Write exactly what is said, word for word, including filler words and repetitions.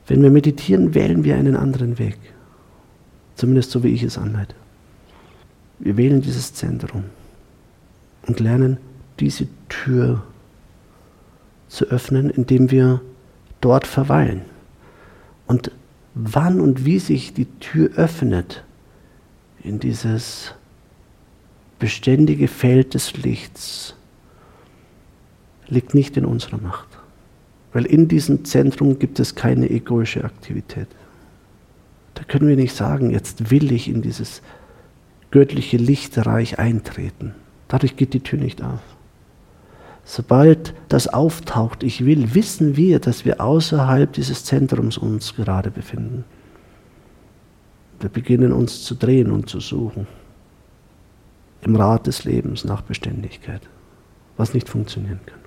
Wenn wir meditieren, wählen wir einen anderen Weg. Zumindest so, wie ich es anleite. Wir wählen dieses Zentrum und lernen, diese Tür zu öffnen, indem wir dort verweilen. Und wann und wie sich die Tür öffnet in dieses beständige Feld des Lichts, liegt nicht in unserer Macht. Weil in diesem Zentrum gibt es keine egoische Aktivität. Da können wir nicht sagen, jetzt will ich in dieses göttliche Lichtreich eintreten. Dadurch geht die Tür nicht auf. Sobald das auftaucht, ich will, wissen wir, dass wir außerhalb dieses Zentrums uns gerade befinden. Wir beginnen uns zu drehen und zu suchen. Im Rad des Lebens nach Beständigkeit, was nicht funktionieren kann.